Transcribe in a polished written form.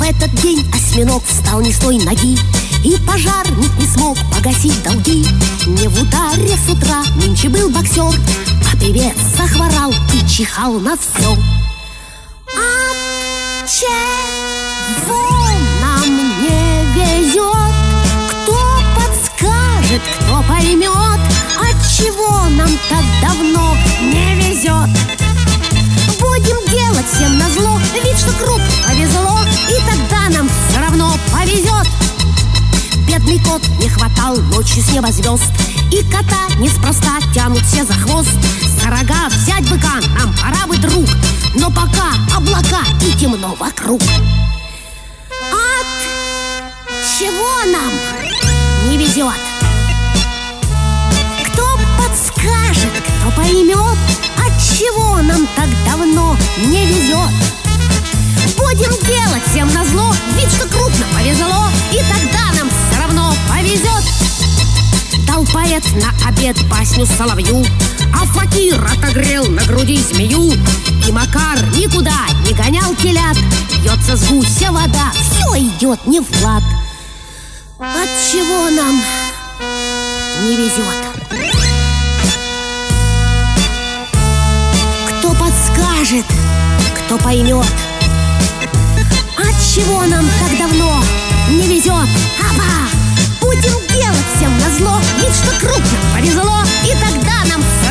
В этот день осьминог встал не с той ноги, и пожарник не смог погасить долги. Не в ударе с утра нынче был боксер, а певец захворал и чихал на все. От чего нам не везет? Кто подскажет, кто поймет? Отчего нам так давно не везет? Будем делать всем назло вид, что круто повезло, и тогда нам все равно повезет. Бедный кот не хватал ночью с неба звезд, и кота неспроста тянут все за хвост. За рога взять быка нам пора бы, друг, но пока облака и темно вокруг. От чего нам не везет? Кто подскажет, кто поймет? Отчего нам так давно не везет? Будем делать всем назло вид, что крупно повезло, и тогда нам все равно повезет. Дал поэт на обед басню соловью, а факир отогрел на груди змею. И Макар никуда не гонял телят, льется с гуся вода, все идет не в лад. Отчего нам не везет? Кто подскажет, кто поймет? Отчего нам так давно не везет? Аба! Будем делать всем назло вид, что крупно повезло, и тогда нам